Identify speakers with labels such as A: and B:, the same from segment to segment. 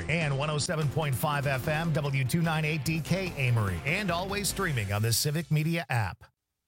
A: And 107.5 FM, W298DK Amory. And always streaming on the Civic Media app.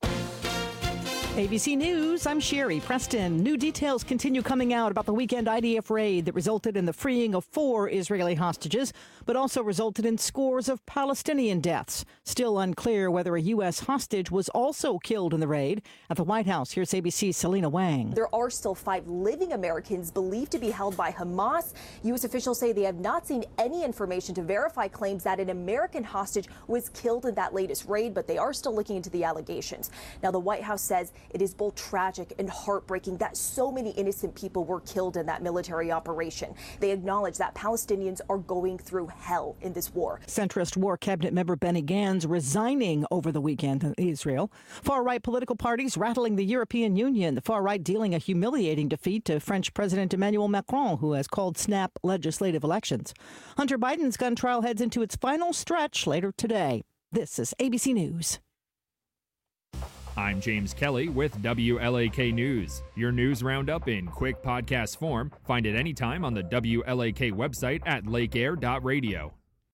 B: ABC News, I'm Sherry Preston. New details continue coming out about the weekend IDF raid that resulted in the freeing of 4 Israeli hostages, but also resulted in scores of Palestinian deaths. Still unclear whether a U.S. hostage was also killed in the raid. At the White House, here's ABC's Selena Wang.
C: There are still 5 living Americans believed to be held by Hamas. U.S. officials say they have not seen any information to verify claims that an American hostage was killed in that latest raid, but they are still looking into the allegations. Now, the White House says it is both tragic and heartbreaking that so many innocent people were killed in that military operation. They acknowledge that Palestinians are going through hell in this war.
B: Centrist War Cabinet member Benny Gantz resigning over the weekend in Israel. Far-right political parties rattling the European Union. The far-right dealing a humiliating defeat to French President Emmanuel Macron, who has called snap legislative elections. Hunter Biden's gun trial heads into its final stretch later today. This is ABC News.
D: I'm James Kelly with WLAK News. Your news roundup in quick podcast form. Find it anytime on the WLAK website at lakeair.radio.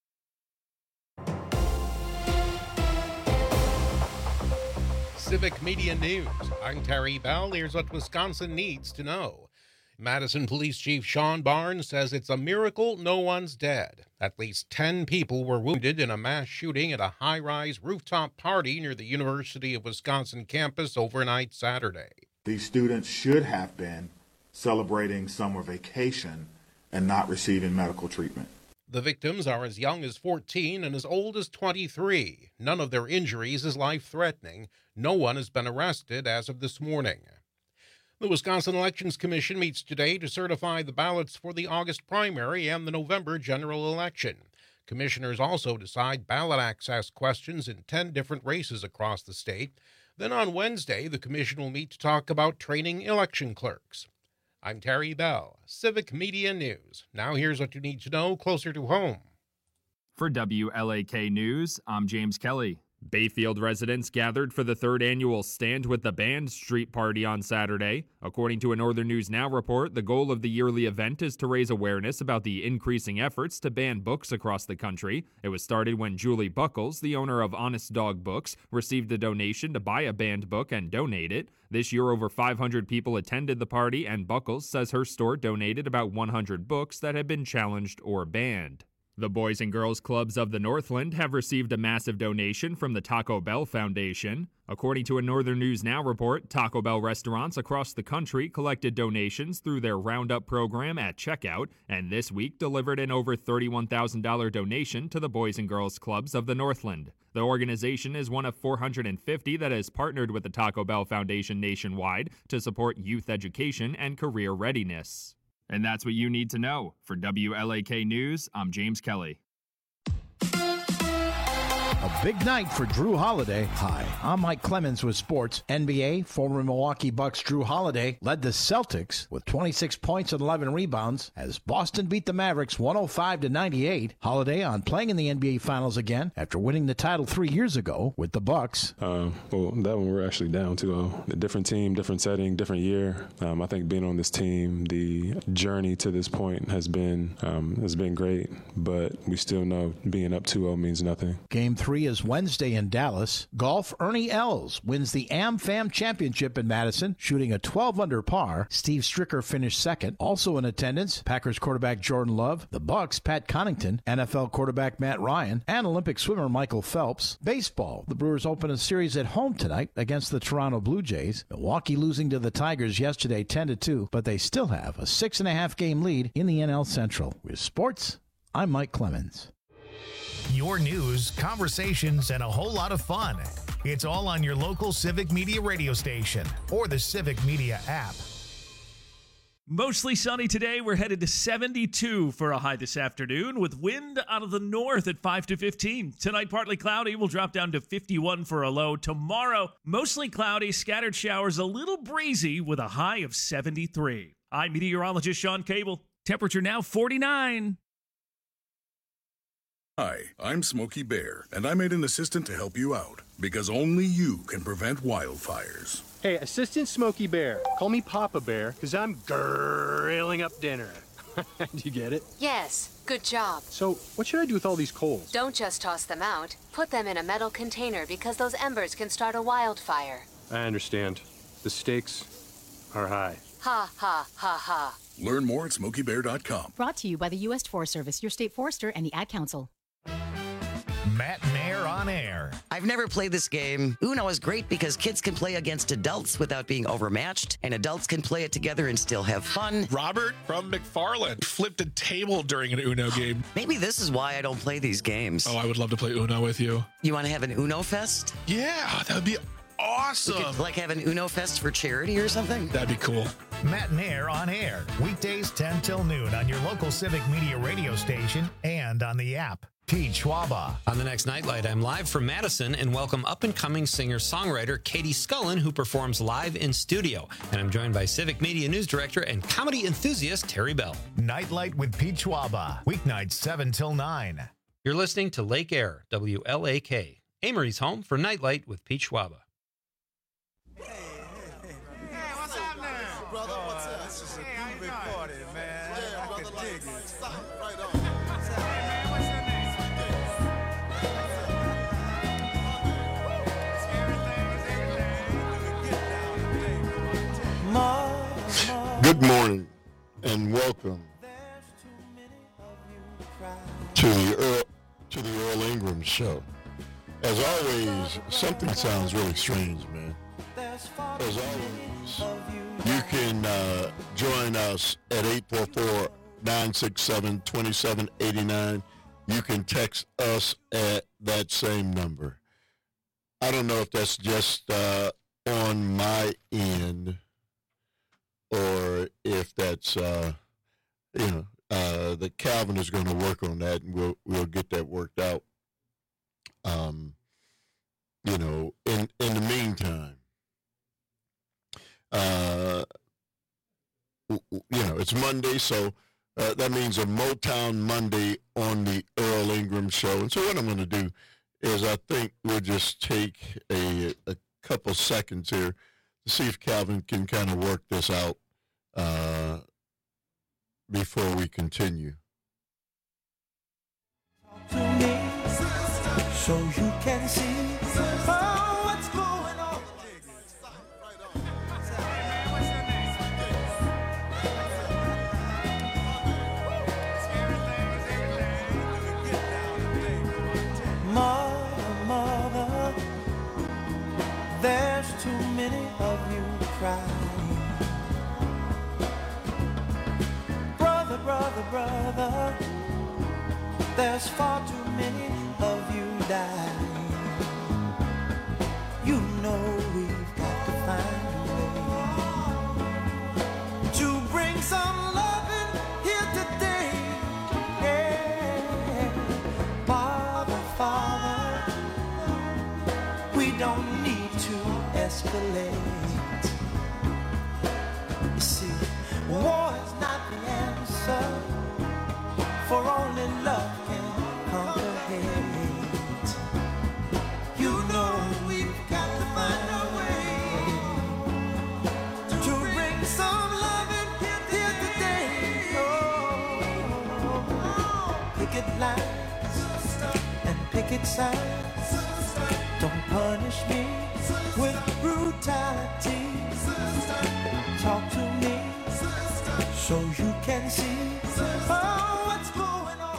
E: Civic Media News. I'm Terry Bell. Here's what Wisconsin needs to know. Madison Police Chief Sean Barnes says it's a miracle no one's dead. At least 10 people were wounded in a mass shooting at a high-rise rooftop party near the University of Wisconsin campus overnight Saturday.
F: These students should have been celebrating summer vacation and not receiving medical treatment.
E: The victims are as young as 14 and as old as 23. None of their injuries is life-threatening. No one has been arrested as of this morning. The Wisconsin Elections Commission meets today to certify the ballots for the August primary and the November general election. Commissioners also decide ballot access questions in 10 different races across the state. Then on Wednesday, the commission will meet to talk about training election clerks. I'm Terry Bell, Civic Media News. Now here's what you need to know closer to home.
D: For WLAK News, I'm James Kelly. Bayfield residents gathered for the 3rd annual Stand with the Band street party on Saturday. According to a Northern News Now report, the goal of the yearly event is to raise awareness about the increasing efforts to ban books across the country. It was started when Julie Buckles, the owner of Honest Dog Books, received a donation to buy a banned book and donate it. This year, over 500 people attended the party, and Buckles says her store donated about 100 books that had been challenged or banned. The Boys and Girls Clubs of the Northland have received a massive donation from the Taco Bell Foundation. According to a Northern News Now report, Taco Bell restaurants across the country collected donations through their Roundup program at checkout, and this week delivered an over $31,000 donation to the Boys and Girls Clubs of the Northland. The organization is one of 450 that has partnered with the Taco Bell Foundation nationwide to support youth education and career readiness. And that's what you need to know. For WLAK News, I'm James Kelly.
G: A big night for Drew Holiday. Hi, I'm Mike Clemens with sports. NBA, former Milwaukee Bucks Drew Holiday led the Celtics with 26 points and 11 rebounds as Boston beat the Mavericks 105-98. Holiday on playing in the NBA Finals again after winning the title 3 years ago with the Bucks.
H: Well, that one we're actually down 2-0. A different team, different setting, different year. I think being on this team, the journey to this point has been great, but we still know being up 2-0 means nothing.
G: Game 3 is Wednesday in Dallas. Golf, Ernie Els wins the AmFam Championship in Madison, shooting a 12 under par. Steve Stricker finished second. Also in attendance, Packers quarterback Jordan Love, the Bucks' Pat Connaughton, NFL quarterback Matt Ryan, and Olympic swimmer Michael Phelps. Baseball, the Brewers open a series at home tonight against the Toronto Blue Jays. Milwaukee losing to the Tigers yesterday 10-2, but they still have a 6.5 game lead in the NL Central. With sports, I'm Mike Clemens.
A: Your news, conversations, and a whole lot of fun. It's all on your local Civic Media radio station or the Civic Media app.
I: Mostly sunny today. We're headed to 72 for a high this afternoon with wind out of the north at 5 to 15. Tonight, partly cloudy. We'll drop down to 51 for a low. Tomorrow, mostly cloudy, scattered showers, a little breezy with a high of 73. I'm meteorologist Sean Cable. Temperature now 49.
J: Hi, I'm Smokey Bear, and I made an assistant to help you out, because only you can prevent wildfires.
K: Hey, Assistant Smokey Bear, call me Papa Bear, because I'm grilling up dinner. Do you get it?
L: Yes, good job.
K: So, what should I do with all these coals?
L: Don't just toss them out. Put them in a metal container because those embers can start a wildfire.
K: I understand. The stakes are high.
L: Ha, ha, ha, ha.
J: Learn more at SmokeyBear.com.
M: Brought to you by the U.S. Forest Service, your state forester, and the Ad Council.
A: Matt Nair on air.
N: I've never played this game. Uno is great because kids can play against adults without being overmatched, and adults can play it together and still have fun.
O: Robert from McFarland flipped a table during an Uno game.
N: Maybe this is why I don't play these games.
O: Oh, I would love to play Uno with you.
N: You want to have an Uno Fest?
O: Yeah, that would be awesome.
N: We could, like, have an Uno Fest for charity or something?
O: That'd be cool.
A: Matt Nair on air. Weekdays 10 till noon on your local Civic Media radio station and on the app. Pete Schwaba.
P: On the next Nightlight, I'm live from Madison and welcome up-and-coming singer-songwriter Katie Scullin, who performs live in studio. And I'm joined by Civic Media News Director and comedy enthusiast Terry Bell.
A: Nightlight with Pete Schwaba. Weeknights 7 till 9.
P: You're listening to Lake Air, WLAK, Amory's home for Nightlight with Pete Schwaba.
Q: Good morning and welcome to the Earl Ingram Show. As always, something sounds really strange, man. As always, you can join us at 844-967-2789. You can text us at that same number. I don't know if that's just on my end, or if that's, that Calvin is going to work on that, and we'll get that worked out. In the meantime, it's Monday, so that means a Motown Monday on the Earl Ingram Show. And so what I'm going to do is I think we'll just take a couple seconds here to see if Calvin can kind of work this out before we continue.
R: To me, so you can see what's going on. Mother, there's too many of you crying. Brother, there's far too many of you dying. You know we've got to find a way to bring some loving here today. Yeah. Father, we don't need to escalate. You see, war is not the answer, for only love can conquer hate. You know we've got to find a way to bring some loving here today. Picket lines and picket signs, don't punish me with brutality. Talk to me so you can see what's going on.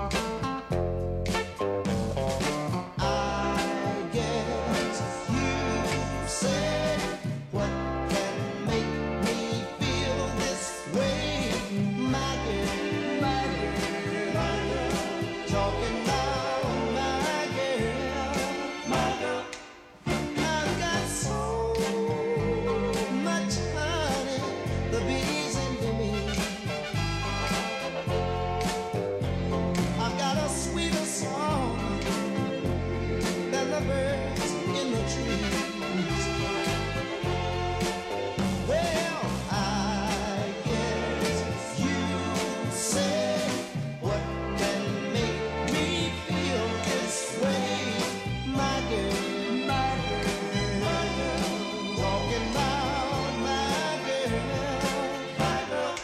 R: You jailbirds in the trees. Well, I guess you say what can make me feel this way, my girl, my girl, talking about my girl, my girl.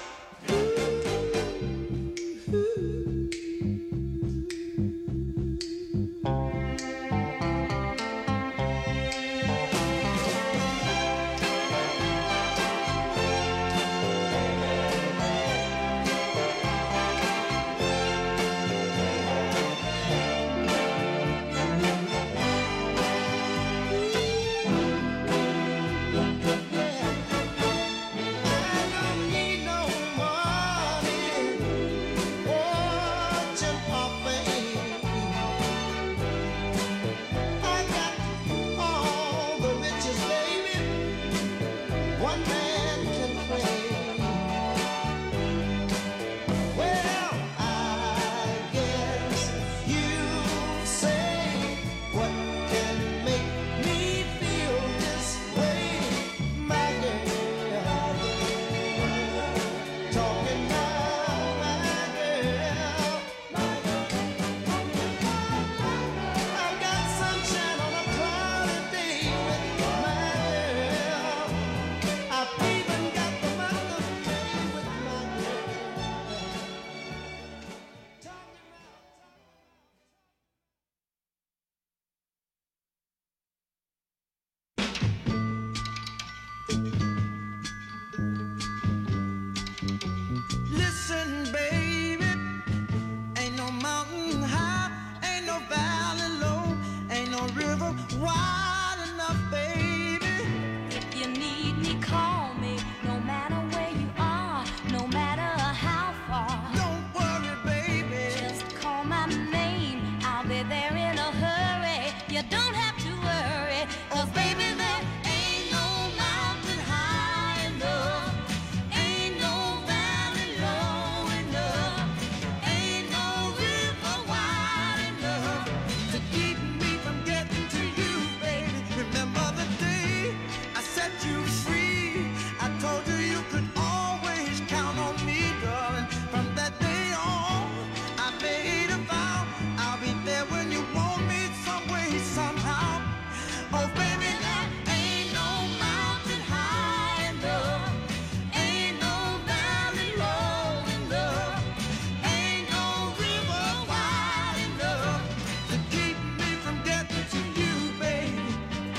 R: Listen, baby, ain't no mountain high, ain't no valley low, ain't no river wide enough, baby.
S: If you need me, call me. No matter where you are, no matter how far.
R: Don't worry, baby.
S: Just call my name. I'll be there in a hurry. You don't have to worry. 'Cause baby, there ain't no mountain high enough. Ain't no valley low enough. Ain't no river wide enough
R: To keep me from getting to you, baby. Remember the day I set you free. I told you you could always count on me, darling. From that day on, I made a vow. I'll be there when you want me, some way, somehow. Oh, baby, there ain't no mountain high enough. Ain't no valley low enough. Ain't no river wide enough to keep me from getting to you, baby.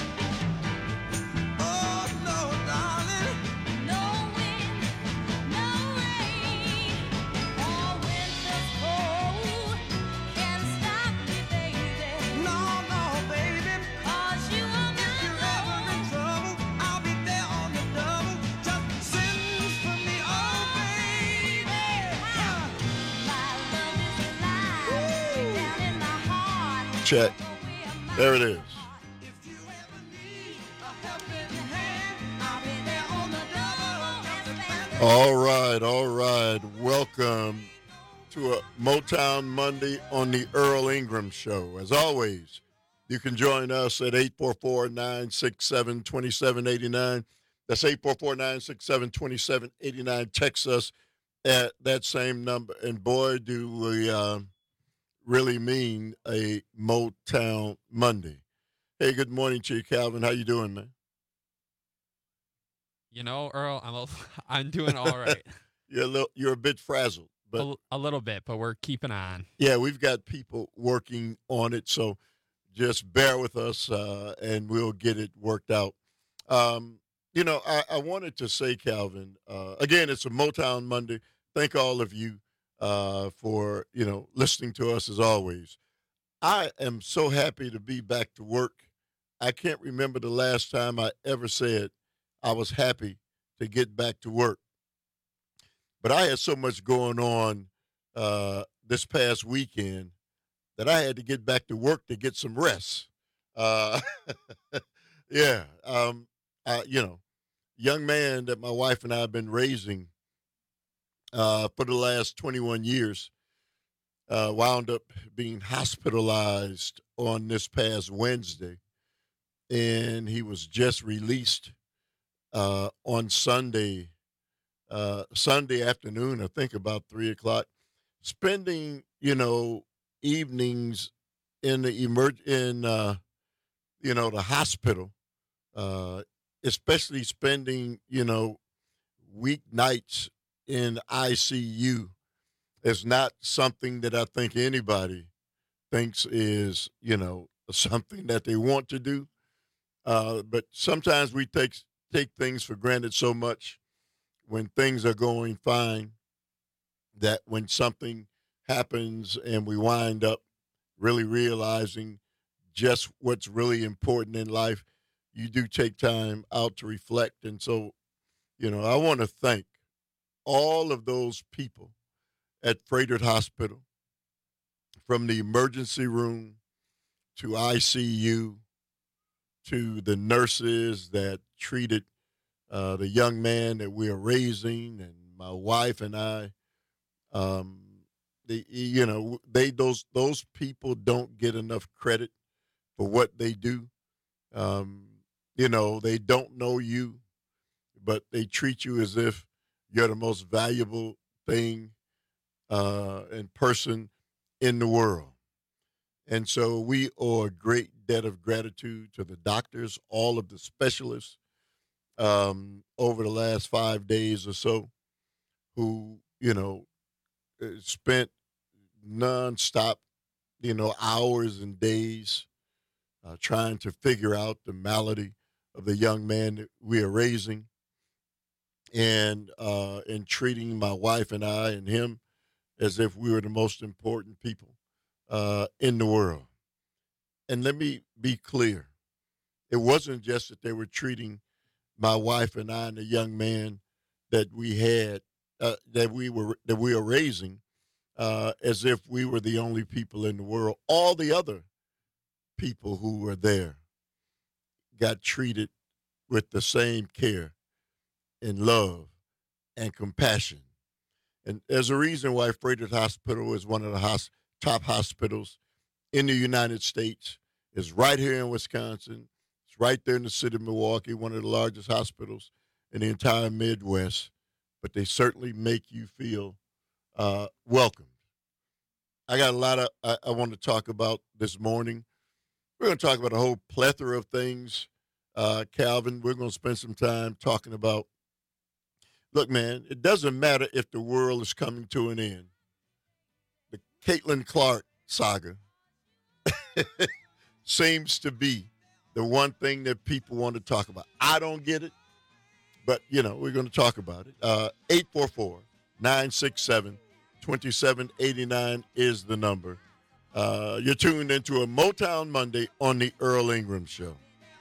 R: Oh, no, darling.
S: No wind, no rain, or winter's cold can stop me, baby.
R: No, no, baby.
S: 'Cause you are
R: If you're ever in trouble, I'll be there on the double. Just send for me, oh, baby.
S: my love is alive, deep down in my heart.
Q: Check. There it is. All right, all right. Welcome to a Motown Monday on the Earl Ingram Show. As always, you can join us at 844-967-2789. That's 844-967-2789. Text us at that same number. And boy, do we really mean a Motown Monday. Hey, good morning to you, Calvin. How you doing, man?
T: You know, Earl, I'm doing all right.
Q: You're a bit frazzled, but
T: a little bit, but we're keeping on.
Q: yeah, we've got people working on it, so just bear with us, and we'll get it worked out. You know, I wanted to say, Calvin, again, it's a Motown Monday. Thank all of you for, listening to us as always. I am so happy to be back to work. I can't remember the last time I ever said I was happy to get back to work. But I had so much going on this past weekend that I had to get back to work to get some rest. Yeah. Young man that my wife and I have been raising for the last 21 years. wound up being hospitalized on this past Wednesday, and he was just released on Sunday afternoon, I think about 3 o'clock, spending, evenings in the the hospital, especially spending, weeknights in ICU is not something that I think anybody thinks is, something that they want to do. But sometimes we take things for granted so much when things are going fine that when something happens and we wind up really realizing just what's really important in life, you do take time out to reflect. And so, I want to thank all of those people at Froedtert Hospital, from the emergency room to ICU to the nurses that treated the young man that we are raising, and my wife and I. Those people don't get enough credit for what they do. They don't know you, but they treat you as if you're the most valuable thing and person in the world. And so we owe a great debt of gratitude to the doctors, all of the specialists over the last 5 days or so who, spent nonstop, hours and days trying to figure out the malady of the young man that we are raising, and treating my wife and I and him as if we were the most important people in the world. And let me be clear. It wasn't just that they were treating my wife and I and the young man that we had, that we were raising, as if we were the only people in the world. All the other people who were there got treated with the same care and love and compassion. And there's a reason why Froedtert Hospital is one of the top hospitals in the United States. It's right here in Wisconsin. It's right there in the city of Milwaukee, one of the largest hospitals in the entire Midwest. But they certainly make you feel welcomed. I got a lot I want to talk about this morning. We're going to talk about a whole plethora of things. Calvin, we're going to spend some time talking about, look, man, it doesn't matter if the world is coming to an end. The Caitlin Clark saga seems to be the one thing that people want to talk about. I don't get it, but, we're going to talk about it. 844-967-2789 is the number. You're tuned into a Motown Monday on the Earl Ingram Show.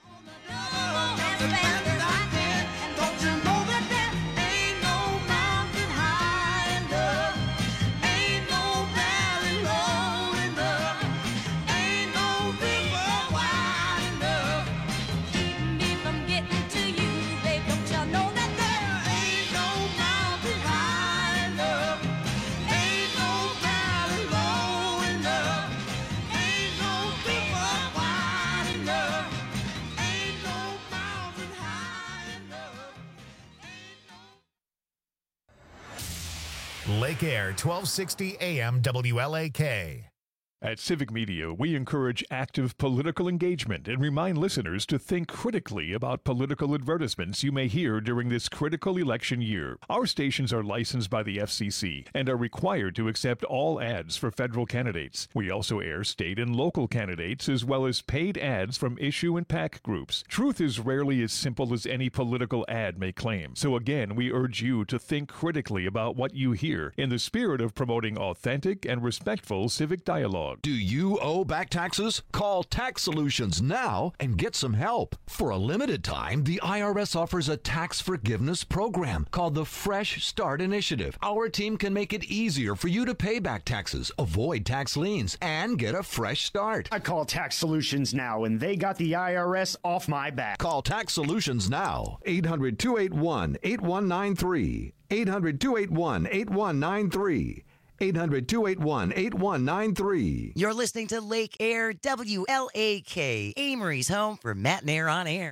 A: Lake Air, 1260 AM WLAK.
U: At Civic Media, we encourage active political engagement and remind listeners to think critically about political advertisements you may hear during this critical election year. Our stations are licensed by the FCC and are required to accept all ads for federal candidates. We also air state and local candidates as well as paid ads from issue and PAC groups. Truth is rarely as simple as any political ad may claim. So again, we urge you to think critically about what you hear in the spirit of promoting authentic and respectful civic dialogue.
V: Do you owe back taxes? Call Tax Solutions now and get some help. For a limited time, the IRS offers a tax forgiveness program called the Fresh Start Initiative. Our team can make it easier for you to pay back taxes, avoid tax liens, and get a fresh start.
W: I call Tax Solutions now, and they got the IRS off my back.
V: Call Tax Solutions now. 800-281-8193. 800-281-8193. 800-281-8193.
N: You're listening to Lake Air WLAK, Amory's home for Matt and Air on Air.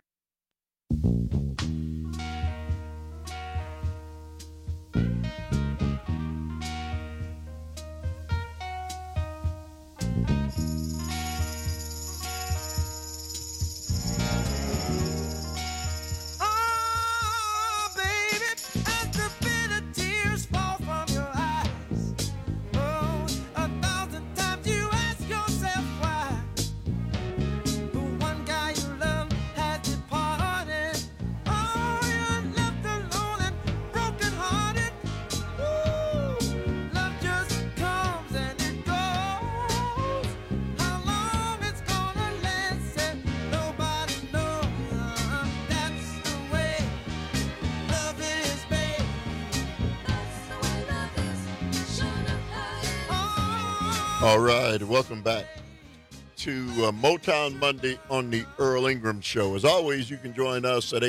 R: Oh, baby, as the bitter tears fall from your eyes. Oh, 1,000 times you ask yourself why. The one guy you love has departed. Oh, you're left alone and brokenhearted. Ooh, love just comes and it goes. How long it's gonna last, and nobody knows. That's the way love is, babe. That's the way love is.
Q: All right, welcome back to Motown Monday on the Earl Ingram Show. As always, you can join us at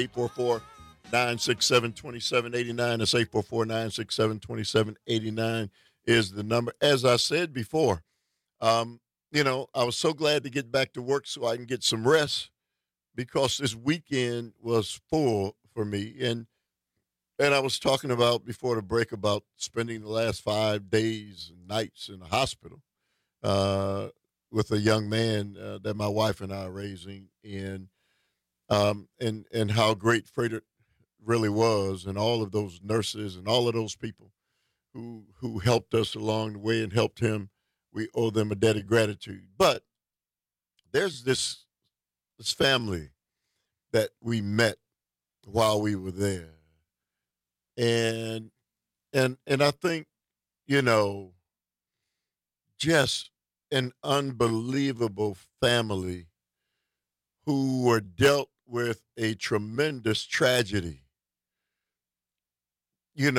Q: 844-967-2789. That's 844-967-2789 is the number. As I said before, I was so glad to get back to work so I can get some rest because this weekend was full for me. And I was talking about before the break about spending the last 5 days and nights in the hospital with a young man that my wife and I are raising, and how great Frederick really was, and all of those nurses and all of those people who helped us along the way and helped him. We owe them a debt of gratitude. But there's this family that we met while we were there, and I think, just an unbelievable family who were dealt with a tremendous tragedy. I'm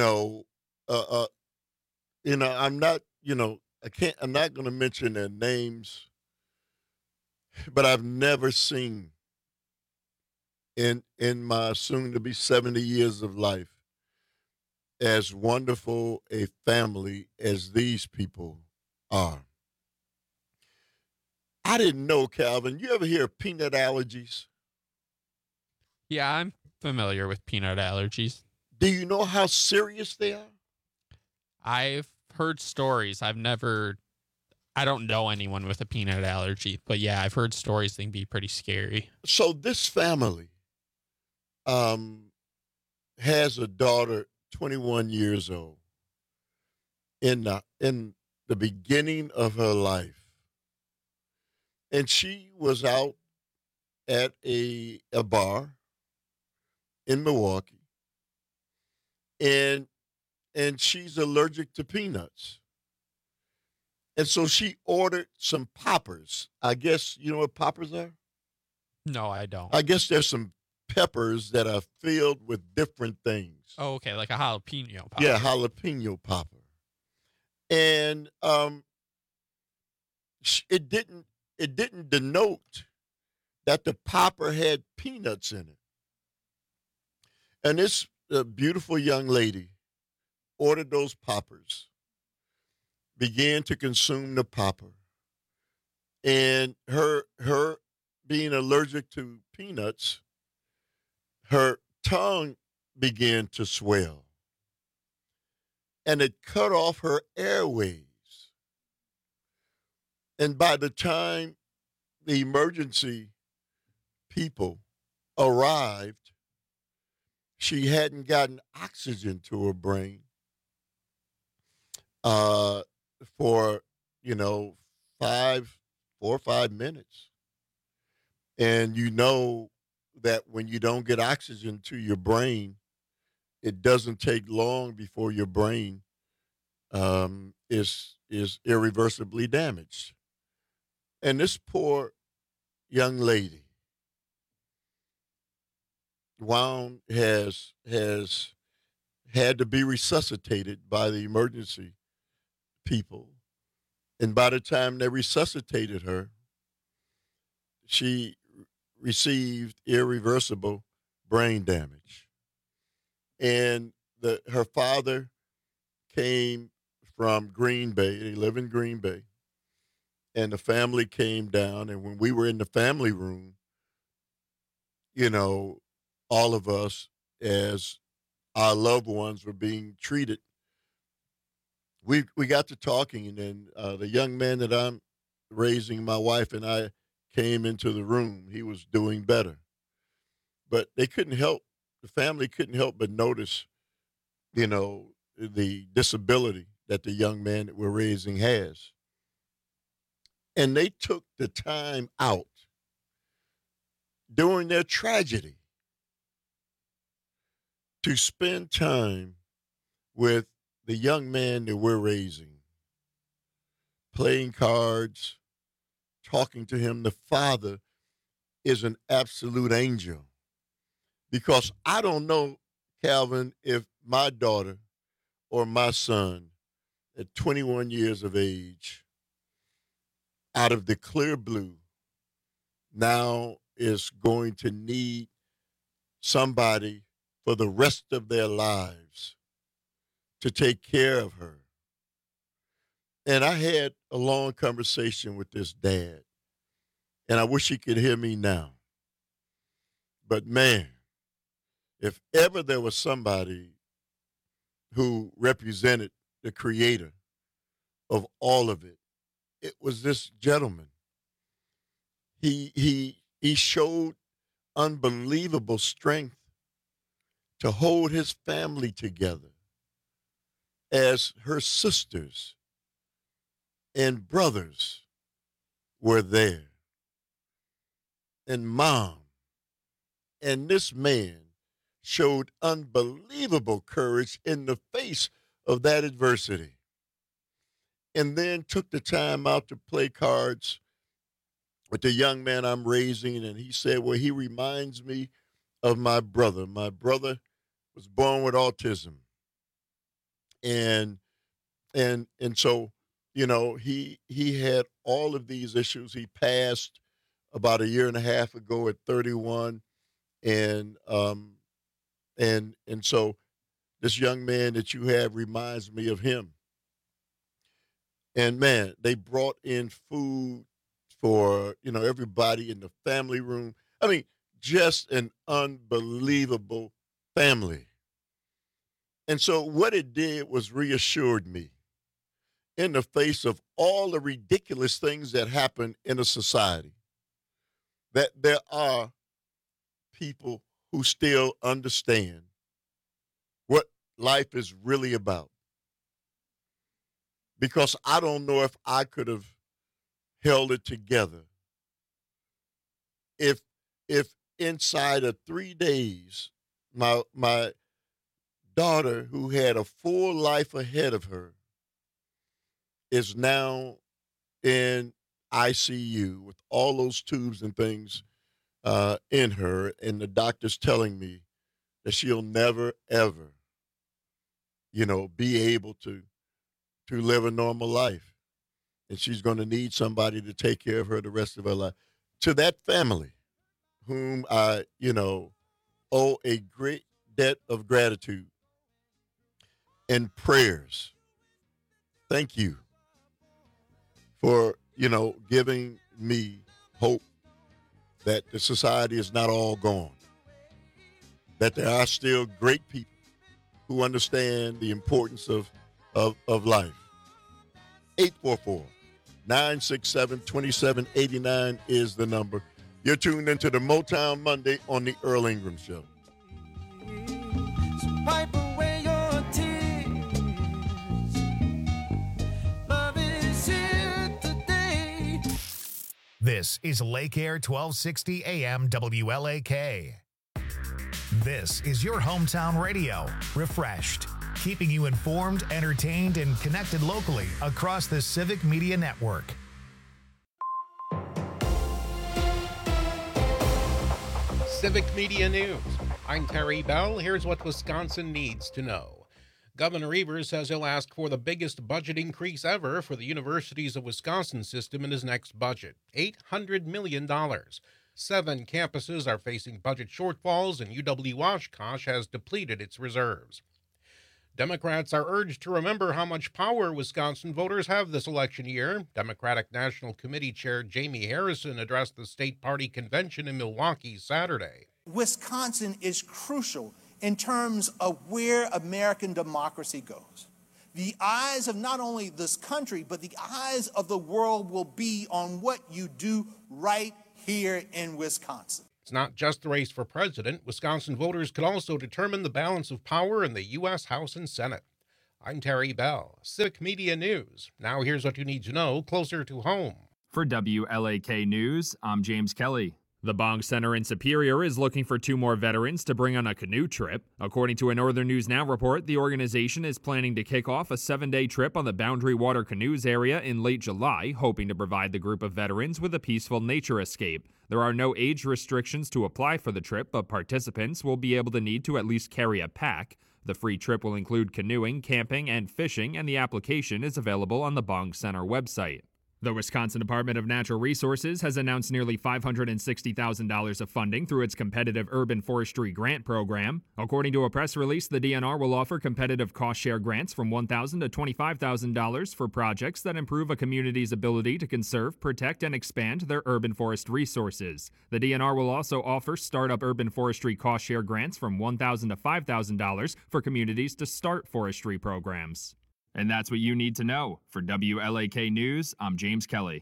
Q: not, I'm not going to mention their names, but I've never seen in my soon to be 70 years of life as wonderful a family as these people are. I didn't know, Calvin. You ever hear of peanut allergies?
T: Yeah, I'm familiar with peanut allergies.
Q: Do you know how serious they are?
T: I've heard stories. I don't know anyone with a peanut allergy, but yeah, I've heard stories they can be pretty scary.
Q: So this family has a daughter, 21 years old, in the beginning of her life. And she was out at a bar in Milwaukee, and she's allergic to peanuts. And so she ordered some poppers. I guess you know what poppers are?
T: No, I don't.
Q: I guess there's some peppers that are filled with different things.
T: Oh, okay, like a jalapeno popper.
Q: Yeah, jalapeno popper. And it didn't denote that the popper had peanuts in it. And this beautiful young lady ordered those poppers, began to consume the popper, and her being allergic to peanuts, her tongue began to swell, and it cut off her airways. And by the time the emergency people arrived, she hadn't gotten oxygen to her brain for, 4 or 5 minutes. And you know that when you don't get oxygen to your brain, it doesn't take long before your brain is irreversibly damaged. And this poor young lady has had to be resuscitated by the emergency people. And by the time they resuscitated her, she received irreversible brain damage. And her father came from Green Bay. They live in Green Bay. And the family came down, and when we were in the family room, you know, all of us, as our loved ones were being treated, we got to talking, and then the young man that I'm raising, my wife and I, came into the room. He was doing better. But they couldn't help, the family couldn't help but notice, you know, the disability that the young man that we're raising has. And they took the time out during their tragedy to spend time with the young man that we're raising, playing cards, talking to him. The father is an absolute angel, because I don't know, Calvin, if my daughter or my son at 21 years of age, out of the clear blue, now is going to need somebody for the rest of their lives to take care of her. And I had a long conversation with this dad, and I wish he could hear me now. But man, if ever there was somebody who represented the creator of all of it, it was this gentleman. He showed unbelievable strength to hold his family together as her sisters and brothers were there, and mom. And this man showed unbelievable courage in the face of that adversity, and then took the time out to play cards with the young man I'm raising. And he said, well, he reminds me of my brother. My brother was born with autism. And so, you know, he had all of these issues. He passed about a year and a half ago at 31. And so this young man that you have reminds me of him. And man, they brought in food for, you know, everybody in the family room. I mean, just an unbelievable family. And so what it did was reassured me in the face of all the ridiculous things that happen in a society, that there are people who still understand what life is really about. Because I don't know if I could have held it together if inside of 3 days, my daughter, who had a full life ahead of her, is now in ICU with all those tubes and things in her, and the doctor's telling me that she'll never, ever, you know, be able to live a normal life. And she's going to need somebody to take care of her the rest of her life. To that family, whom I, you know, owe a great debt of gratitude and prayers. Thank you for, you know, giving me hope that the society is not all gone, that there are still great people who understand the importance of life. 844-967-2789 is the number. You're tuned into the Motown Monday on the Earl Ingram Show.
R: Wipe away your tears. Love is here today.
A: This is Lake Air 1260 AM WLAK. This is your hometown radio, refreshed, keeping you informed, entertained, and connected locally across the Civic Media Network.
E: Civic Media News. I'm Terry Bell. Here's what Wisconsin needs to know. Governor Evers says he'll ask for the biggest budget increase ever for the Universities of Wisconsin system in his next budget, $800 million. 7 campuses are facing budget shortfalls, and UW-Oshkosh has depleted its reserves. Democrats are urged to remember how much power Wisconsin voters have this election year. Democratic National Committee Chair Jamie Harrison addressed the state party convention in Milwaukee Saturday.
B: Wisconsin is crucial in terms of where American democracy goes. The eyes of not only this country, but the eyes of the world will be on what you do right here in Wisconsin.
E: It's not just the race for president. Wisconsin voters could also determine the balance of power in the U.S. House and Senate. I'm Terry Bell, Civic Media News. Now here's what you need to know closer to home.
D: For WLAK News, I'm James Kelly. The Bong Center in Superior is looking for 2 more veterans to bring on a canoe trip. According to a Northern News Now report, the organization is planning to kick off a 7-day trip on the Boundary Water Canoes area in late July, hoping to provide the group of veterans with a peaceful nature escape. There are no age restrictions to apply for the trip, but participants will be able to need to at least carry a pack. The free trip will include canoeing, camping, and fishing, and the application is available on the Bong Center website. The Wisconsin Department of Natural Resources has announced nearly $560,000 of funding through its competitive urban forestry grant program. According to a press release, the DNR will offer competitive cost-share grants from $1,000 to $25,000 for projects that improve a community's ability to conserve, protect, and expand their urban forest resources. The DNR will also offer startup urban forestry cost-share grants from $1,000 to $5,000 for communities to start forestry programs. And that's what you need to know. For WLAK News, I'm James Kelly.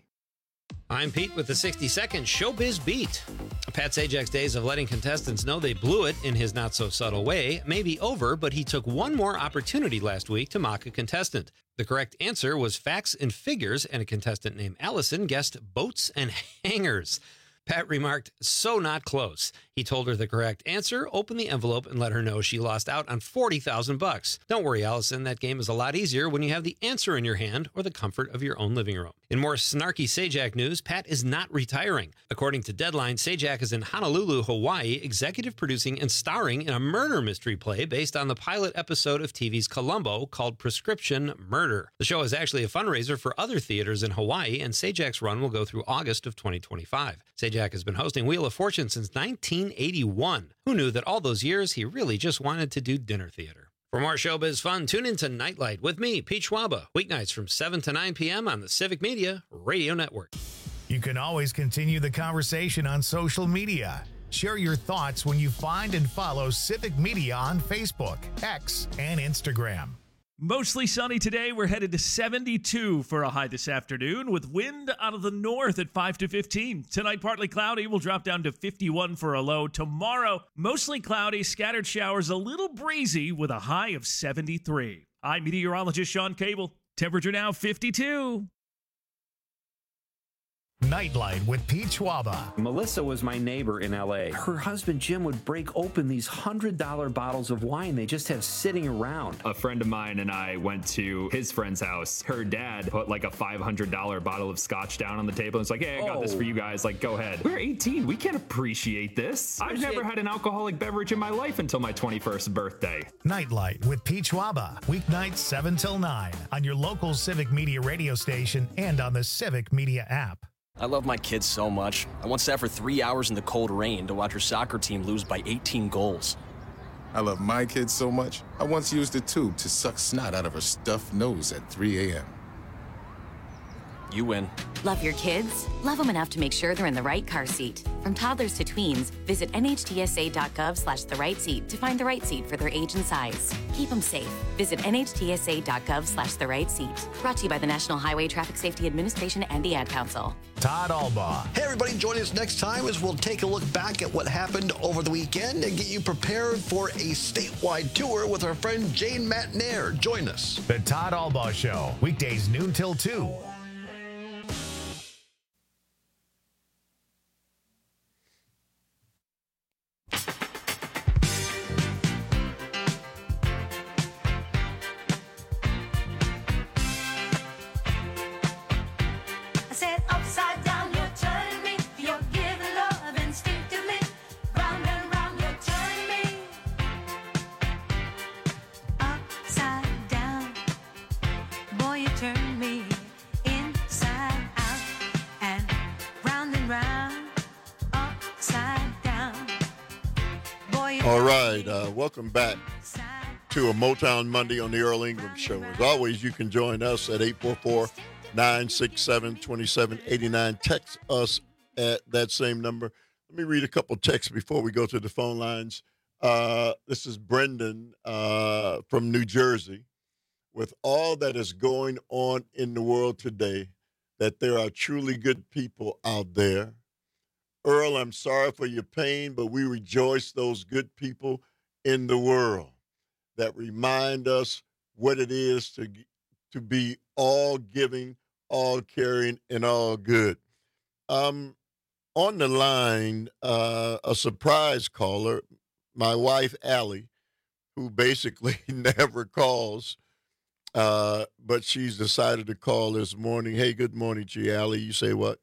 P: I'm Pete with the 60-second Showbiz Beat. Pat Sajak's days of letting contestants know they blew it in his not-so-subtle way may be over, but he took one more opportunity last week to mock a contestant. The correct answer was facts and figures, and a contestant named Allison guessed boats and hangers. Pat remarked, "So not close." He told her the correct answer, opened the envelope, and let her know she lost out on $40,000. Don't worry, Allison, that game is a lot easier when you have the answer in your hand or the comfort of your own living room. In more snarky Sajak news, Pat is not retiring. According to Deadline, Sajak is in Honolulu, Hawaii, executive producing and starring in a murder mystery play based on the pilot episode of TV's Columbo called Prescription Murder. The show is actually a fundraiser for other theaters in Hawaii, and Sajak's run will go through August of 2025. Sajak has been hosting Wheel of Fortune since 1981. Who knew that all those years he really just wanted to do dinner theater? For more showbiz fun, tune in to Nightlight with me, Pete Schwaba, weeknights from 7 to 9 p.m. on the Civic Media Radio Network.
A: You can always continue the conversation on social media. Share your thoughts when you find and follow Civic Media on Facebook, X, and Instagram.
I: Mostly sunny today. We're headed to 72 for a high this afternoon with wind out of the north at 5 to 15. Tonight, partly cloudy. We'll drop down to 51 for a low. Tomorrow, mostly cloudy, scattered showers, a little breezy with a high of 73. I'm meteorologist Sean Cable. Temperature now 52.
A: Nightlight with Pete Schwaba.
C: Melissa was my neighbor in L.A. Her husband Jim would break open these $100 bottles of wine they just have sitting around.
D: A friend of mine and I went to his friend's house. Her dad put like a $500 bottle of scotch down on the table. It's like, hey, I got this for you guys. Like, go ahead. We're 18. We can't appreciate this. I've never had an alcoholic beverage in my life until my 21st birthday.
A: Nightlight with Pete Schwaba. Weeknights 7 till 9 on your local Civic Media radio station and on the Civic Media app.
F: I love my kids so much. I once sat for 3 hours in the cold rain to watch her soccer team lose by 18 goals.
X: I love my kids so much, I once used a tube to suck snot out of her stuffed nose at 3 a.m.
F: You win.
M: Love your kids? Love them enough to make sure they're in the right car seat. From toddlers to tweens, visit nhtsa.gov/the-right-seat to find the right seat for their age and size. Keep them safe. Visit nhtsa.gov/the-right-seat. Brought to you by the National Highway Traffic Safety Administration and the Ad Council.
A: Todd Albaugh.
Y: Hey, everybody, join us next time as we'll take a look back at what happened over the weekend and get you prepared for a statewide tour with our friend Jane Matnair. Join us.
A: The Todd Albaugh Show, weekdays noon till 2.
Q: All right, welcome back to a Motown Monday on the Earl Ingram Show. As always, you can join us at 844-967-2789. Text us at that same number. Let me read a couple texts before we go to the phone lines. This is Brendan from New Jersey. With all that is going on in the world today, that there are truly good people out there. Earl, I'm sorry for your pain, but we rejoice those good people in the world that remind us what it is to be all giving, all caring, and all good. On the line, a surprise caller, my wife, Allie, who basically never calls, but she's decided to call this morning. Hey, good morning to you, Allie. You say what?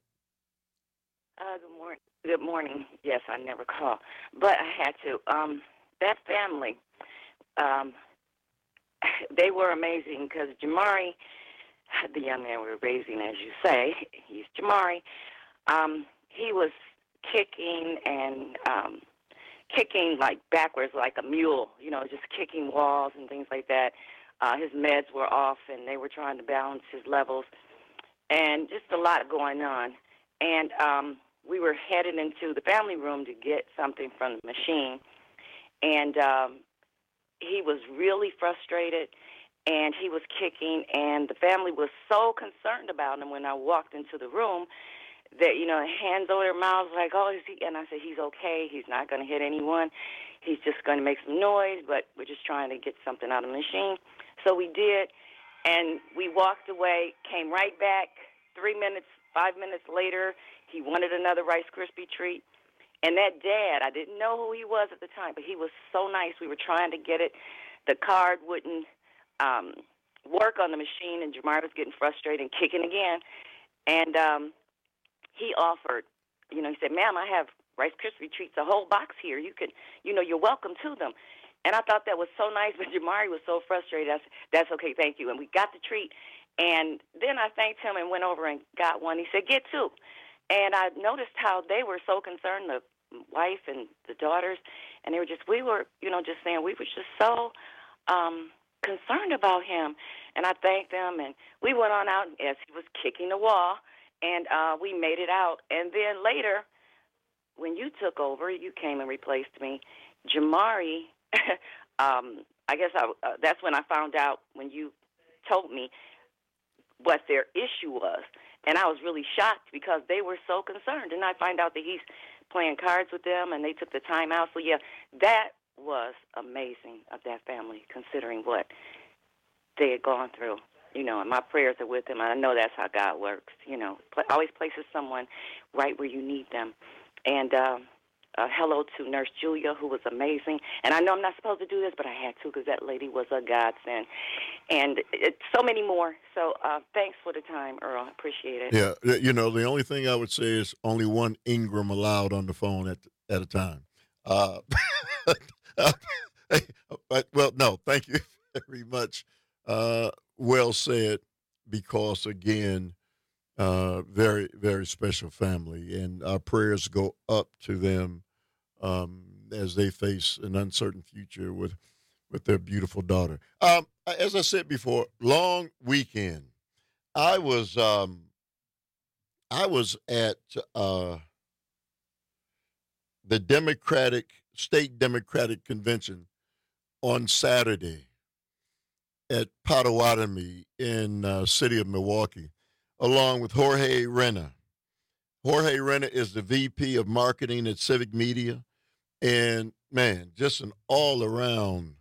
G: Good morning. Yes, I never call, but I had to. That family, they were amazing because Jamari, the young man we were raising, as you say, he's Jamari. He was kicking and kicking like backwards like a mule, just kicking walls and things like that. His meds were off, and they were trying to balance his levels, and just a lot going on. And we were headed into the family room to get something from the machine, and he was really frustrated, and he was kicking, and the family was so concerned about him when I walked into the room that, hands over their mouths like, oh, is he? And I said, he's okay. He's not going to hit anyone. He's just going to make some noise, but we're just trying to get something out of the machine. So we did, and we walked away, came right back 5 minutes later. He wanted another Rice Krispie treat. And that dad, I didn't know who he was at the time, but he was so nice. We were trying to get it. The card wouldn't work on the machine, and Jamar was getting frustrated and kicking again. And he offered, he said, ma'am, I have Rice Krispie treats, a whole box here. You can, you're welcome to them. And I thought that was so nice, but Jamari was so frustrated. I said, that's okay, thank you. And we got the treat. And then I thanked him and went over and got one. He said, get two. And I noticed how they were so concerned, the wife and the daughters, and we were just saying we were just so concerned about him. And I thanked them, and we went on out as he was kicking the wall, and we made it out. And then later, when you took over, you came and replaced me. Jamari, I guess that's when I found out when you told me what their issue was. And I was really shocked because they were so concerned. And I find out that he's playing cards with them, and they took the time out. So, yeah, that was amazing of that family, considering what they had gone through. And my prayers are with them. I know that's how God works. Always places someone right where you need them. And hello to Nurse Julia, who was amazing. And I know I'm not supposed to do this, but I had to because that lady was a godsend. And so many more. So thanks for the time, Earl. Appreciate it.
Q: Yeah, the only thing I would say is only one Ingram allowed on the phone at a time. Well, no, thank you very much. Well said, because, again, very, very special family, and our prayers go up to them as they face an uncertain future with their beautiful daughter. As I said before, long weekend. I was at the state Democratic convention on Saturday at Potawatomi in city of Milwaukee, along with Jorge Rena. Jorge Rena is the VP of marketing at Civic Media. And, man, just an all-around,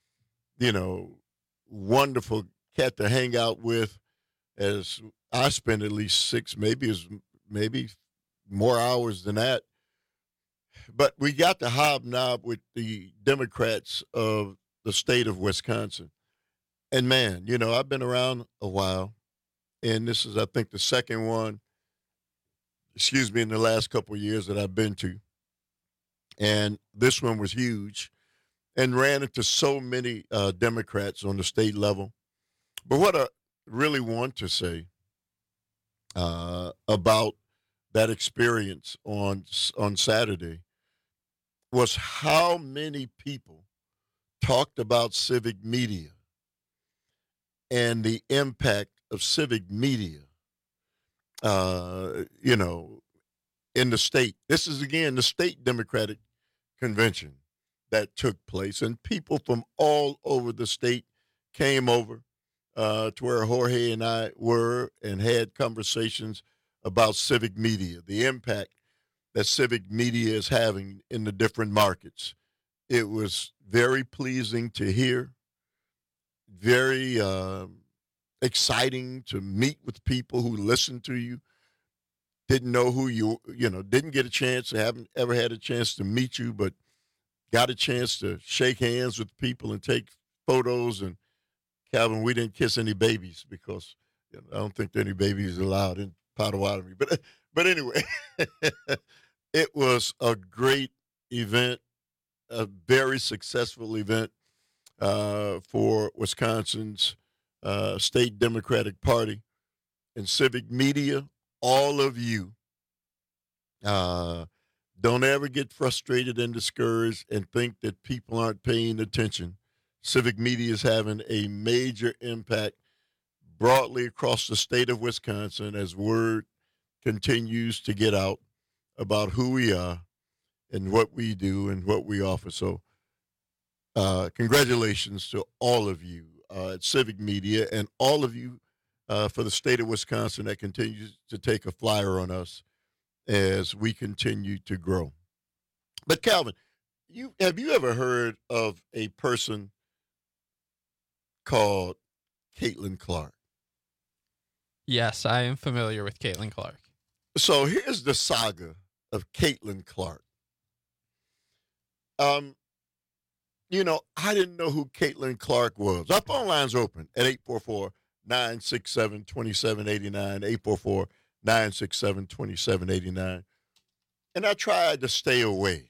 Q: wonderful cat to hang out with, as I spend at least 6, maybe more hours than that. But we got to hobnob with the Democrats of the state of Wisconsin. And, man, I've been around a while, and this is, I think, the second one, in the last couple of years that I've been to. And this one was huge and ran into so many Democrats on the state level. But what I really want to say about that experience on Saturday was how many people talked about civic media and the impact of civic media, in the state. This is, again, the state Democratic convention that took place, and people from all over the state came over to where Jorge and I were and had conversations about civic media, the impact that civic media is having in the different markets. It was very pleasing to hear, very exciting to meet with people who listen to you, didn't know who didn't get a chance, haven't ever had a chance to meet you, but got a chance to shake hands with people and take photos. And Calvin, we didn't kiss any babies because I don't think any babies allowed in Potawatomi. But anyway, it was a great event, a very successful event for Wisconsin's state Democratic Party and civic media. All of you, don't ever get frustrated and discouraged and think that people aren't paying attention. Civic media is having a major impact broadly across the state of Wisconsin as word continues to get out about who we are and what we do and what we offer. So congratulations to all of you at Civic Media and all of you for the state of Wisconsin that continues to take a flyer on us as we continue to grow. But Calvin, have you ever heard of a person called Caitlin Clark?
T: Yes, I am familiar with Caitlin Clark.
Q: So here's the saga of Caitlin Clark. I didn't know who Caitlin Clark was. Our phone line's open at 844-967-2789, 844-967-2789. And I tried to stay away.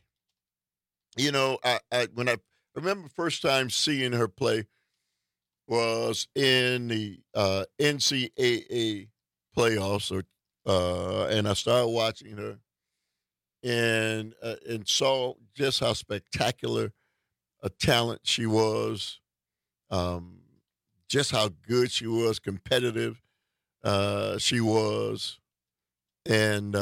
Q: When I remember first time seeing her play was in the NCAA playoffs, and I started watching her and saw just how spectacular a talent she was, just how good she was, competitive she was, and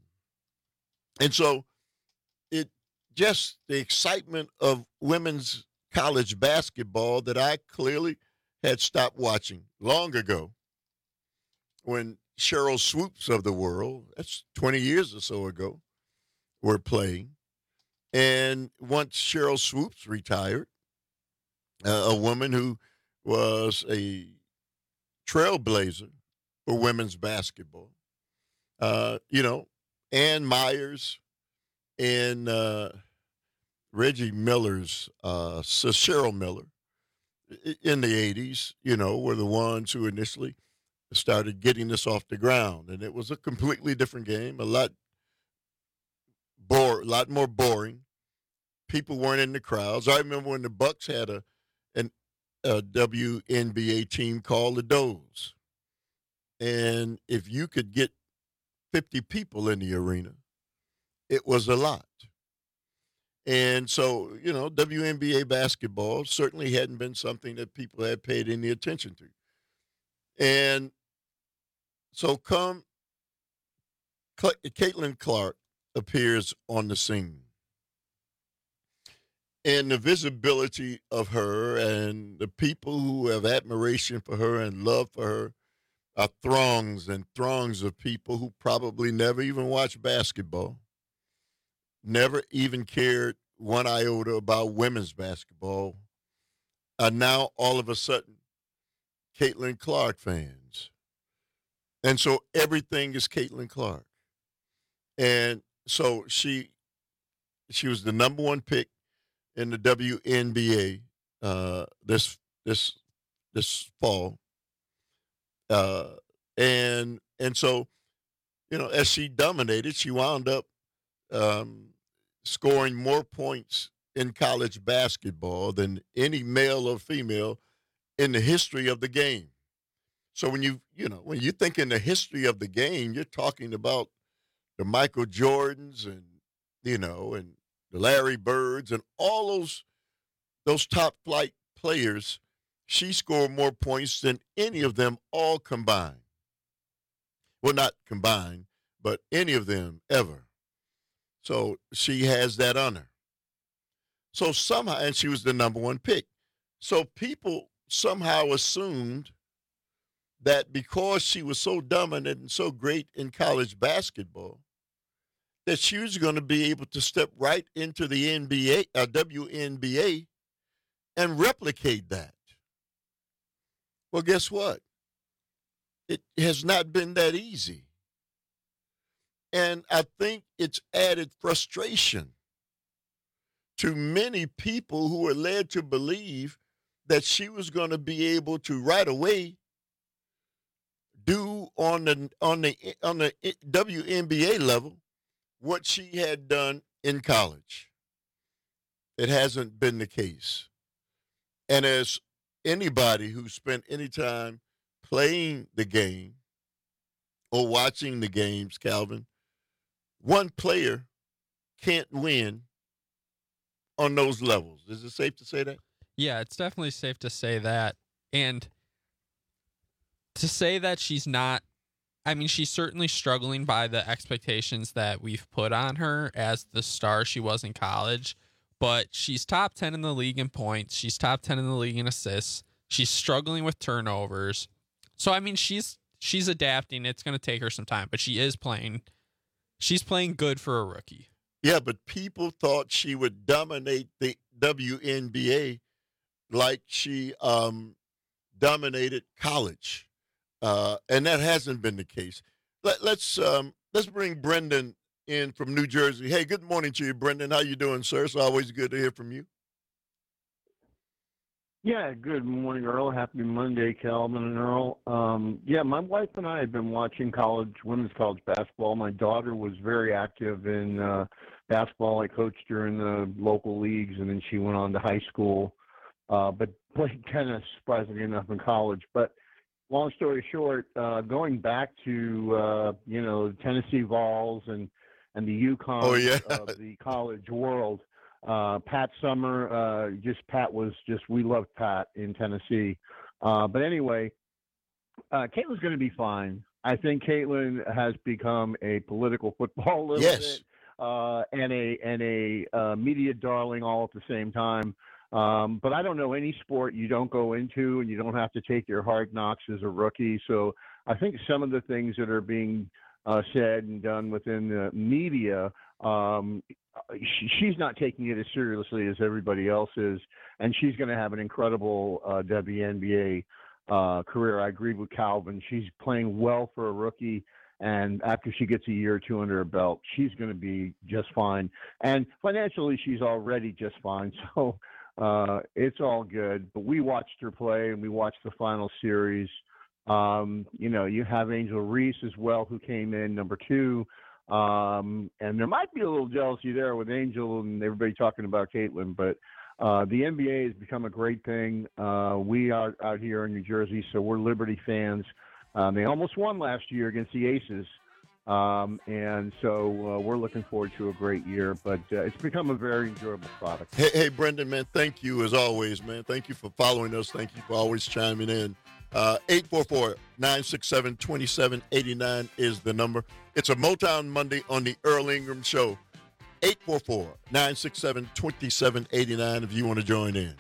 Q: so it just the excitement of women's college basketball that I clearly had stopped watching long ago when Cheryl Swoops of the world, that's 20 years or so ago, were playing. And once Cheryl Swoops retired, a woman who was a trailblazer for women's basketball, Ann Myers and Reggie Miller's Cheryl Miller in the 80s, were the ones who initially started getting this off the ground. And it was a completely different game, a lot more boring. People weren't in the crowds. I remember when the Bucks had a WNBA team called the Does. And if you could get 50 people in the arena, it was a lot. And so, WNBA basketball certainly hadn't been something that people had paid any attention to. And so Caitlin Clark appears on the scene. And the visibility of her and the people who have admiration for her and love for her are throngs and throngs of people who probably never even watched basketball, never even cared one iota about women's basketball, are now all of a sudden Caitlin Clark fans. And so everything is Caitlin Clark. And so she was the number one pick in the WNBA this fall. And so, as she dominated, she wound up scoring more points in college basketball than any male or female in the history of the game. So when you think in the history of the game, you're talking about the Michael Jordans and the Larry Birds and all those those top flight players, she scored more points than any of them all combined. Well, not combined, but any of them ever. So she has that honor. So somehow, and she was the number one pick. So people somehow assumed that because she was so dominant and so great in college basketball, that she was going to be able to step right into the NBA, WNBA, and replicate that. Well, guess what? It has not been that easy. And I think it's added frustration to many people who were led to believe that she was going to be able to right away do on the WNBA level what she had done in college. It hasn't been the case. And as anybody who spent any time playing the game or watching the games, Calvin, one player can't win on those levels. Is it safe to say that?
T: Yeah, it's definitely safe to say that. And to say that she's not, I mean, she's certainly struggling by the expectations that we've put on her as the star she was in college, but she's top 10 in the league in points. She's top 10 in the league in assists. She's struggling with turnovers. So, I mean, she's adapting. It's going to take her some time, but she is playing. She's playing good for a rookie.
Q: Yeah, but people thought she would dominate the WNBA like she dominated college, and that hasn't been the case. Let's bring Brendan in from New Jersey. Hey, good morning to you, Brendan. How you doing, sir? It's always good to hear from you.
H: Yeah, good morning, Earl. Happy Monday, Calvin and Earl. Yeah, my wife and I have been watching women's college basketball. My daughter was very active in basketball. I coached her in the local leagues, and then she went on to high school, but played tennis, surprisingly enough, in college. But long story short, going back to, the Tennessee Vols and the UConn of the college world, Pat Summer, we loved Pat in Tennessee. But anyway, Caitlin's going to be fine. I think Caitlin has become a political football a little bit, and a media darling all at the same time. But I don't know any sport you don't go into and you don't have to take your hard knocks as a rookie. So I think some of the things that are being said and done within the media, she's not taking it as seriously as everybody else is, and she's going to have an incredible WNBA career. I agree with Calvin. She's playing well for a rookie, and after she gets a year or two under her belt, she's going to be just fine. And financially, she's already just fine, so it's all good. But we watched her play, and we watched the final series. You have Angel Reese as well, who came in number 2. And there might be a little jealousy there with Angel and everybody talking about Caitlin, but the NBA has become a great thing. We are out here in New Jersey, so we're Liberty fans. They almost won last year against the Aces, and so we're looking forward to a great year, but it's become a very enjoyable product.
Q: Hey, Brendan, man, thank you as always, man. Thank you for following us. Thank you for always chiming in. 844-967-2789 is the number. It's a Motown Monday on the Earl Ingram Show. 844-967-2789 if you want to join in.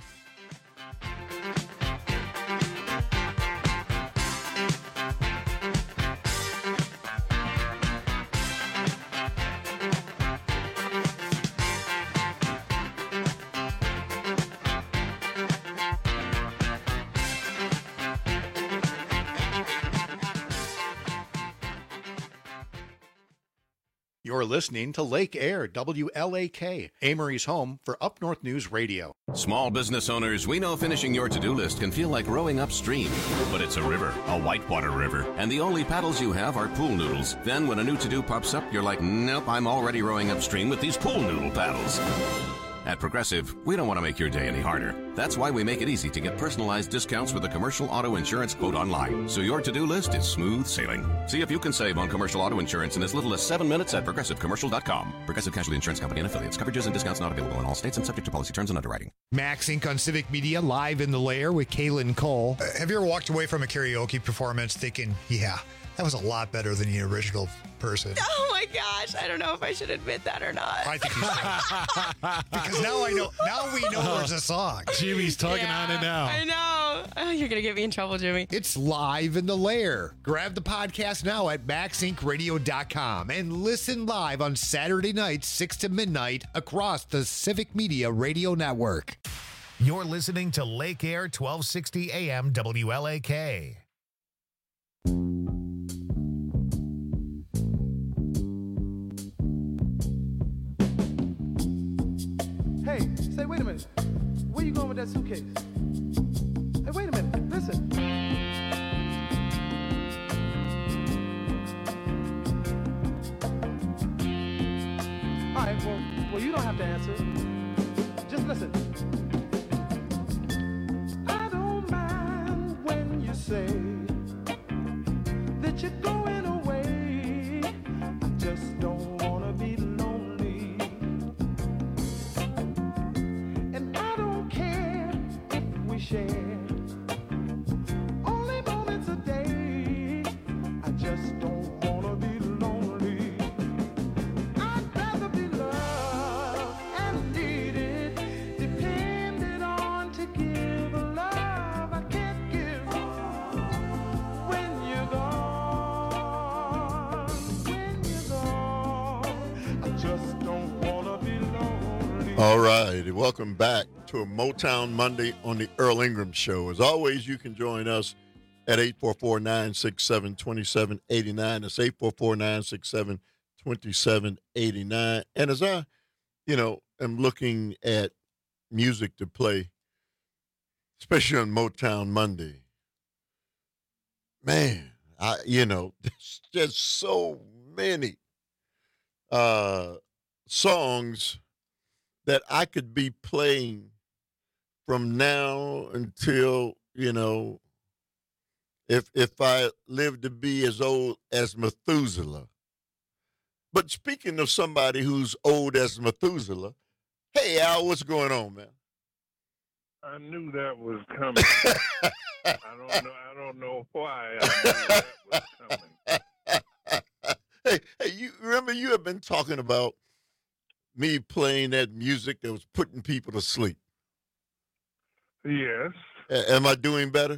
J: You're listening to Lake Air, WLAK, Amory's home for Up North News Radio.
K: Small business owners, we know finishing your to-do list can feel like rowing upstream. But it's a river, a whitewater river, and the only paddles you have are pool noodles. Then when a new to-do pops up, you're like, nope, I'm already rowing upstream with these pool noodle paddles. At Progressive, we don't want to make your day any harder. That's why we make it easy to get personalized discounts with a commercial auto insurance quote online, so your to-do list is smooth sailing. See if you can save on commercial auto insurance in as little as 7 minutes at ProgressiveCommercial.com. Progressive Casualty Insurance Company and Affiliates. Coverages and discounts not available in all states and subject to policy terms and underwriting.
L: Max Inc. on Civic Media, live in the lair with Kaylin Cole.
O: Have you ever walked away from a karaoke performance thinking, yeah, that was a lot better than the original person?
S: Oh my gosh, I don't know if I should admit that or not.
O: I think you should. Because now we know there's a song.
L: Jimmy's tugging on it now.
S: I know. Oh, you're going to get me in trouble, Jimmy.
L: It's live in the lair. Grab the podcast now at maxincradio.com and listen live on Saturday nights, 6 to midnight, across the Civic Media Radio Network.
A: You're listening to Lake Air 1260 AM WLAK.
U: Hey, say, wait a minute. Where you going with that suitcase? Hey, wait a minute. Listen. All right, well, you don't have to answer. Just listen. I don't mind when you say that you're going away. I just don't want to be lonely. And I don't care if we share only moments a day. I just don't want to be lonely. I'd rather be loved and needed, depended on to give a love I can't give when you're gone. When you're gone, I just don't want to be lonely.
Q: All right, welcome back to a Motown Monday on the Earl Ingram Show. As always, you can join us at 844-967-2789. That's 844-967-2789. And as I, am looking at music to play, especially on Motown Monday, man, there's just so many songs that I could be playing from now until, if I live to be as old as Methuselah. But speaking of somebody who's old as Methuselah, hey, Al, what's going on, man?
W: I knew that was coming. I don't know why I knew that was coming.
Q: Hey, you remember you have been talking about me playing that music that was putting people to sleep.
W: Yes.
Q: Am I doing better?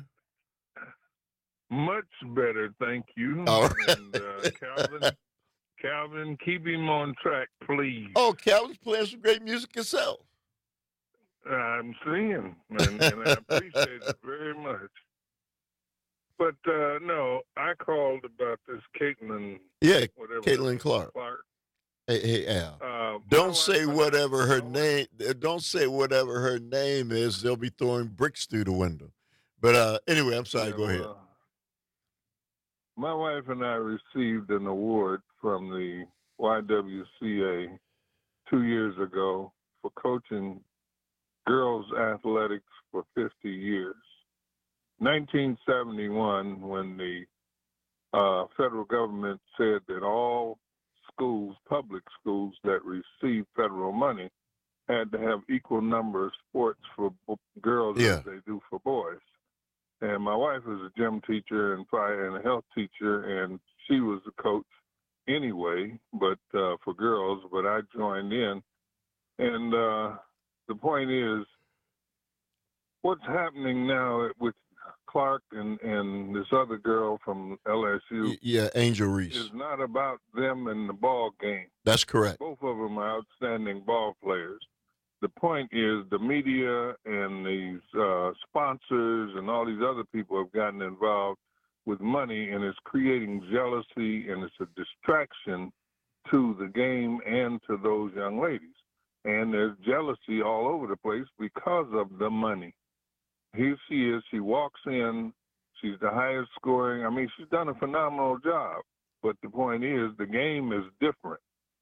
W: Much better, thank you.
Q: All right.
W: And Calvin, keep him on track, please.
Q: Oh, Calvin's playing some great music himself.
W: I'm seeing, and I appreciate it very much. But, no, I called about this Caitlin.
Q: Yeah,
W: whatever
Q: Caitlin Clark. Hey, Al. Don't say whatever her name. Don't say whatever her name is. They'll be throwing bricks through the window. But anyway, I'm sorry. Go ahead.
W: My wife and I received an award from the YWCA 2 years ago for coaching girls athletics for 50 years. 1971, when the federal government said that all schools, public schools that receive federal money, had to have equal number of sports for girls as they do for boys. And my wife is a gym teacher and a health teacher, and she was a coach anyway, but for girls. But I joined in, and the point is, what's happening now with Clark and this other girl from LSU.
Q: Yeah, Angel Reese.
W: Is not about them in the ball game.
Q: That's correct.
W: Both of them are outstanding ball players. The point is the media and these sponsors and all these other people have gotten involved with money, and it's creating jealousy, and it's a distraction to the game and to those young ladies. And there's jealousy all over the place because of the money. Here she is. She walks in. She's the highest scoring. I mean, she's done a phenomenal job. But the point is, the game is different.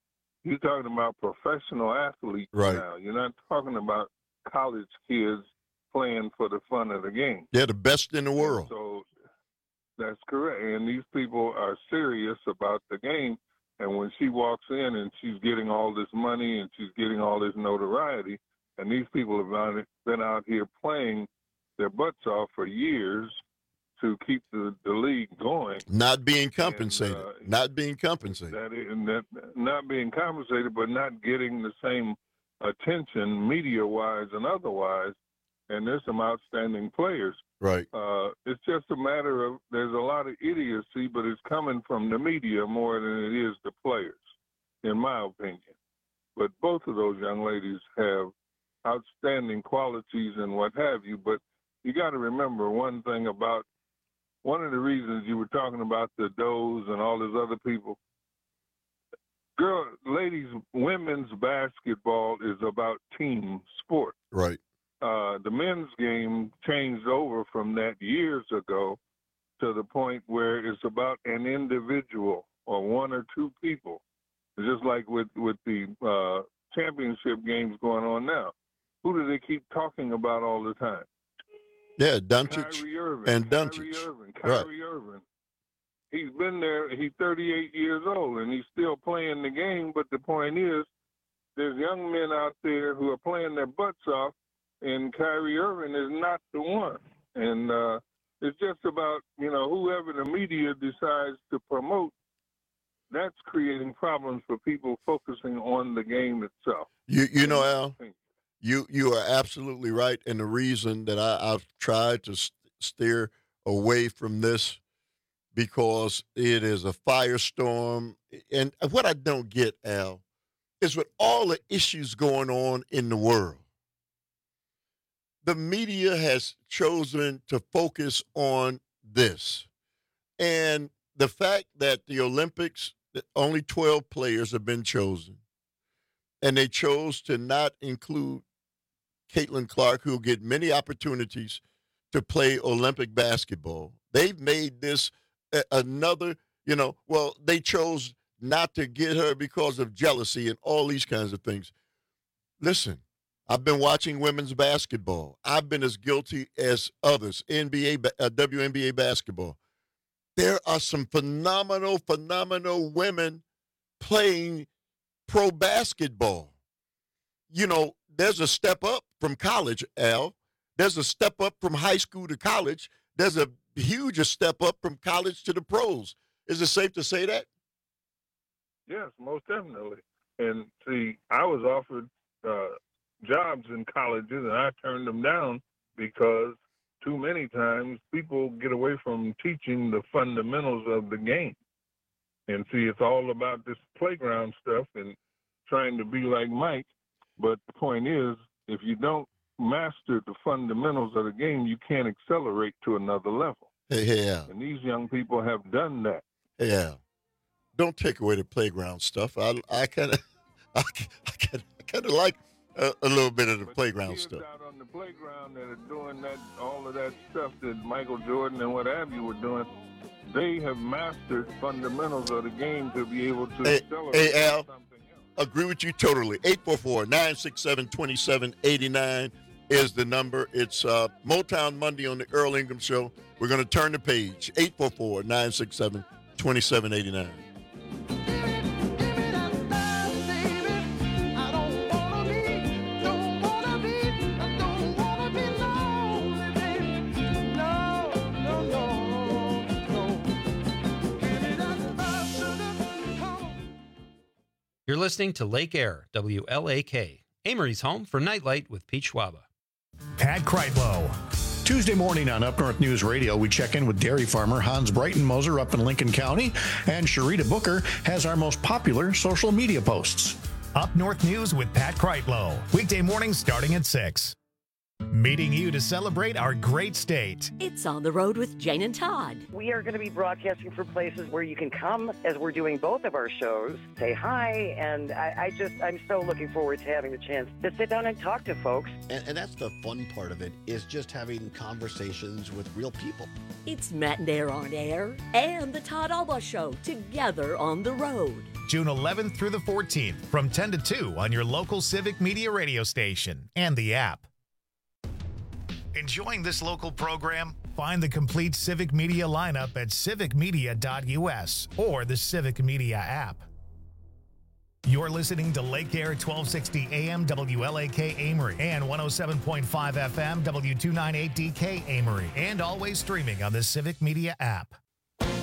W: You're talking about professional athletes
Q: Right.
W: now. You're not talking about college kids playing for the fun of the game.
Q: They're the best in the world.
W: So that's correct. And these people are serious about the game. And when she walks in and she's getting all this money and she's getting all this notoriety, and these people have been out here playing their butts off for years to keep the league going.
Q: Not being compensated. Not being compensated.
W: Not being compensated, but not getting the same attention media-wise and otherwise. And there's some outstanding players.
Q: Right.
W: It's just a matter of there's a lot of idiocy, but it's coming from the media more than it is the players, in my opinion. But both of those young ladies have outstanding qualities and what have you. But you got to remember one thing about one of the reasons you were talking about the Does and all those other people. Ladies, women's basketball is about team sport.
Q: Right.
W: The men's game changed over from that years ago to the point where it's about an individual or one or two people. It's just like with the championship games going on now. Who do they keep talking about all the time?
Q: Yeah, Doncic
W: Kyrie Irving,
Q: and Doncic.
W: Kyrie Irving. He's been there. He's 38 years old, and he's still playing the game. But the point is, there's young men out there who are playing their butts off, and Kyrie Irving is not the one. And it's just about, whoever the media decides to promote, that's creating problems for people focusing on the game itself.
Q: You know, Al, you are absolutely right. And the reason that I've tried to steer away from this, because it is a firestorm. And what I don't get, Al, is with all the issues going on in the world, the media has chosen to focus on this. And the fact that the Olympics, only 12 players have been chosen, and they chose to not include Caitlin Clark, who will get many opportunities to play Olympic basketball. They've made this another, they chose not to get her because of jealousy and all these kinds of things. Listen, I've been watching women's basketball. I've been as guilty as others, WNBA basketball. There are some phenomenal women playing pro basketball. There's a step up from college, Al. There's a step up from high school to college. There's a huge step up from college to the pros. Is it safe to say that?
W: Yes, most definitely. And see, I was offered jobs in colleges, and I turned them down because too many times people get away from teaching the fundamentals of the game. And see, it's all about this playground stuff and trying to be like Mike. But the point is, if you don't master the fundamentals of the game, you can't accelerate to another level.
Q: Yeah.
W: And these young people have done that.
Q: Yeah. Don't take away the playground stuff. I kind of like a little bit of the playground stuff.
W: Out on the playground that are doing all of that stuff that Michael Jordan and what have you were doing, they have mastered fundamentals of the game to be able to accelerate.
Q: Hey, Al, agree with you totally. 844-967-2789 is the number. It's Motown Monday on the Earl Ingram Show. We're going to turn the page. 844-967-2789.
P: You're listening to Lake Air, WLAK, Amory's home for Nightlight with Pete Schwaba.
A: Pat Kreitlow.
J: Tuesday morning on Up North News Radio, we check in with dairy farmer Hans Breitenmoser up in Lincoln County, and Sharita Booker has our most popular social media posts.
A: Up North News with Pat Kreitlow. Weekday mornings starting at 6. Meeting you to celebrate our great state.
B: It's On the Road with Jane and Todd.
E: We are going to be broadcasting from places where you can come as we're doing both of our shows, say hi, and I'm so looking forward to having the chance to sit down and talk to folks.
N: And that's the fun part of it, is just having conversations with real people.
B: It's Matt and Air on Air and the Todd Alba Show together on the road.
A: June 11th through the 14th from 10 to 2 on your local Civic Media radio station and the app. Enjoying this local program? Find the complete Civic Media lineup at civicmedia.us or the Civic Media app. You're listening to Lake Air 1260 AM WLAK Amory and 107.5 FM W298DK Amory, and always streaming on the Civic Media app.